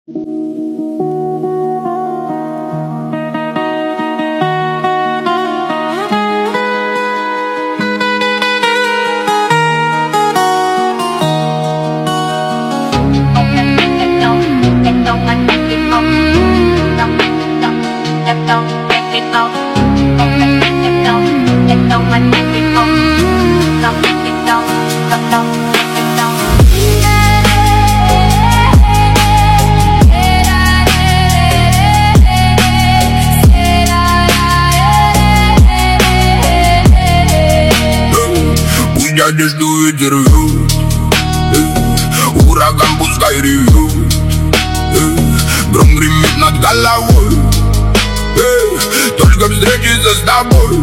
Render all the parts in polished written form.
Одежду ветер вьют, ураган пускай ревет, гром гремит над головой, только встретиться с тобой.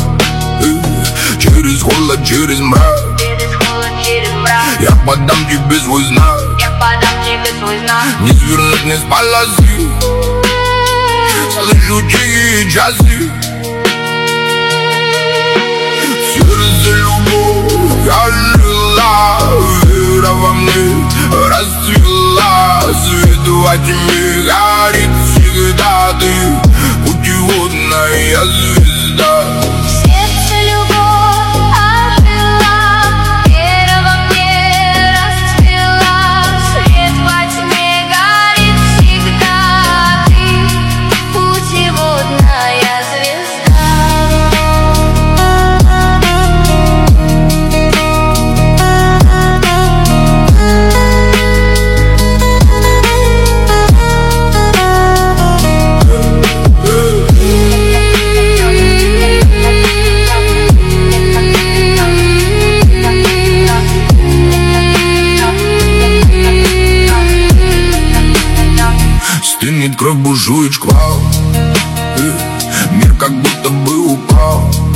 Через холод, через мрак, я подам тебе свой знак, не свернуть, не с полосы. Слышу тихие часы, сердце любовь. Я жила, вера во мне расцвела, свет во тьме горит всегда ты, путеводная звезда. Сердце любовь ожила, вера во мне расцвела, свет во тьме горит всегда ты, путеводная звезда. Стынет кровь, бушует шквал, мир как будто бы упал.